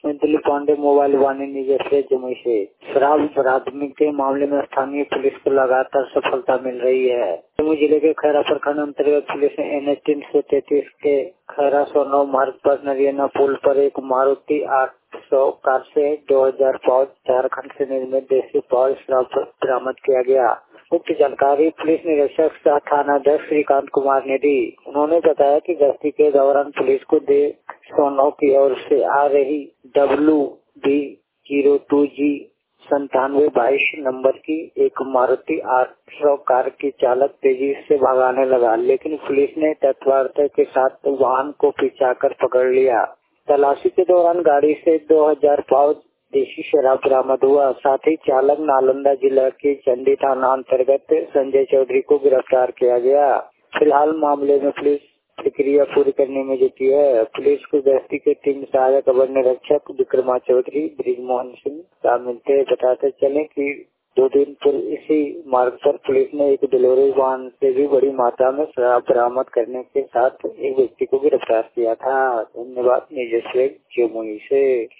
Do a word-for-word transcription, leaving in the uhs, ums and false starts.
Dilip Pandey mobile वाहिनी जैसे जमुई से शराब बरामदगी के मामले में स्थानीय पुलिस को लगातार सफलता मिल रही है। जमुई जिले के खैरा प्रखंड अंतर्गत पुलिस ने एन एच तीन सौ तैतीस के खैरा सौ नौ मार्ग पर नरियाना पुल पर एक मारुति आठ सौ कार से दो हजार पाउच झारखंड से निर्मित देसी पाउच शराब बरामद किया गया। उक्त जानकारी पुलिस निरीक्षक सह थानाध्यक्ष श्रीकांत कुमार ने दी। उन्होंने बताया कि गश्ती के दौरान पुलिस को दे सौ नौ की ओर से आ रही W B zero two G संतानवे बाईस नंबर की एक मारुति आठ सौ कार की चालक तेजी से भगाने लगा, लेकिन पुलिस ने तत्परता के साथ वाहन को पीछा कर पकड़ लिया। तलाशी के दौरान गाड़ी से दो हजार पाउच देशी शराब बरामद हुआ। साथ ही चालक नालंदा जिला के चंडी थाना अंतर्गत संजय चौधरी को गिरफ्तार किया गया। फिलहाल मामले में पुलिस प्रक्रिया पूरी करने में जुटी है। पुलिस को गश्ती के टीम सहायक अवर निरीक्षक विक्रमा चौधरी ब्रिजमोहन सिंह शामिल थे। बताते चले कि दो दिन पूर्व इसी मार्ग पर पुलिस ने एक डिलीवरी वाहन से भी बड़ी मात्रा में शराब बरामद करने के साथ एक व्यक्ति को गिरफ्तार किया था। धन्यवाद। निजस्व जमुई से।